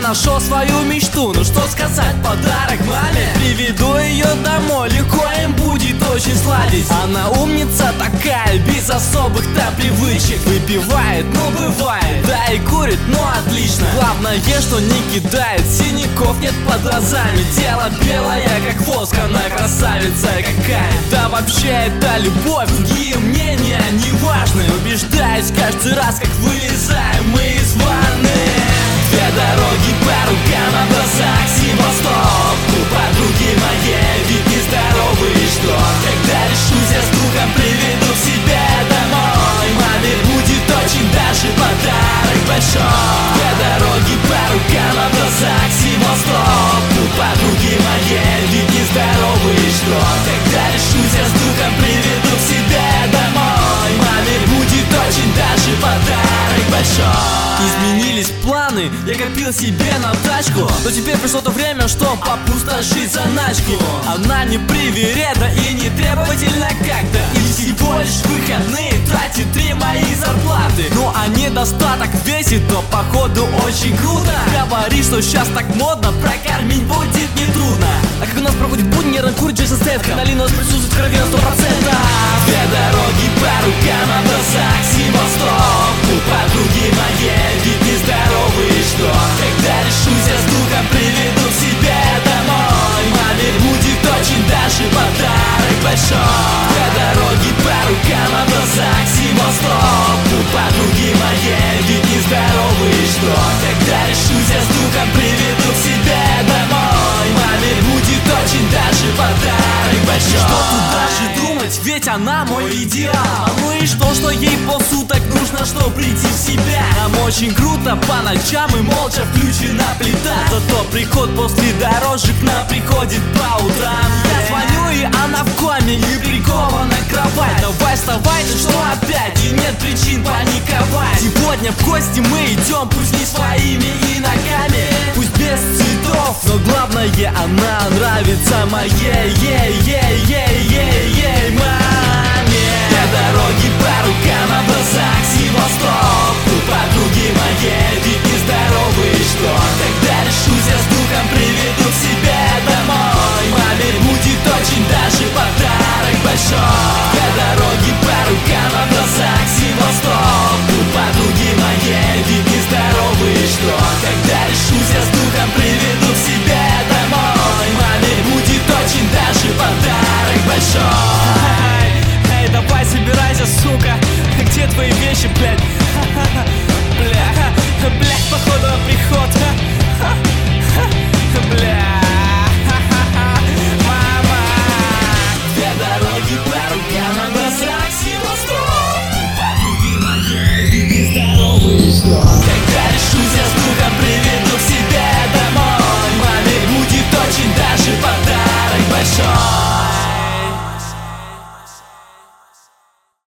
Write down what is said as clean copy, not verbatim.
нашел свою мечту. Ну что сказать, подарок маме. Приведу ее домой, легко им будет очень сладить. Она умница такая, без особых там привычек. Выпивает, ну бывает, да и курит, ну отлично. Главное, что не кидает, синяков нет под глазами. Тело белое, как воск, она красавица какая. Да вообще это любовь, другие мнения не важны. Убеждаюсь каждый раз, как вылезаем мы из ванны. Две дороги по рукам, образах Севастоп. У подруги моей вид нездоровый, что когда решусь я с духом приведу к себе домой. Маме будет очень даже подарок большой. Две дороги по рукам, образах Севастоп. У подруги моей вид нездоровый, что когда решусь я с духом приведу к себе домой. Маме будет очень даже подарок большой. Изменились планы, я копил себе на тачку, но теперь пришло то время, чтоб опустошить заначку. Она не привереда и не требовательна как-то, и всего лишь выходные тратит 3 мои зарплаты. Ну а недостаток весит, но походу очень круто. Говорит, что сейчас так модно, прокормить будет нетрудно. А как у нас проходит будни, нервно курит Джейсон Стэтхэм. Адреналин у нас присутствует в крови на 100%. Две дороги по рукам, образах Севастоп. У подруги моей вид нездоровый, что когда решусь я с духом приведу к себе домой. Маме будет очень даже подарок большой. Две дороги по рукам, образах Севастоп. У подруги моей вид нездоровый, что когда решусь я с духом приведу к себе домой. Маме будет очень даже подарок большой. Что тут даже думать, ведь она мой идеал. Ну и что ей полсуток нужно, чтобы прийти в себя. Нам очень круто по ночам и молча включена плита. Зато приход после дорожек нам приходит по утрам. Я звоню и она в коме и прикована к кровать. Давай вставай, ты что опять? И нет причин паниковать. Сегодня в гости мы идем, пусть не своими и ногами, пусть без цветов, но главное она нравится моей маме. Две дороги по рукам, образах Севастоп.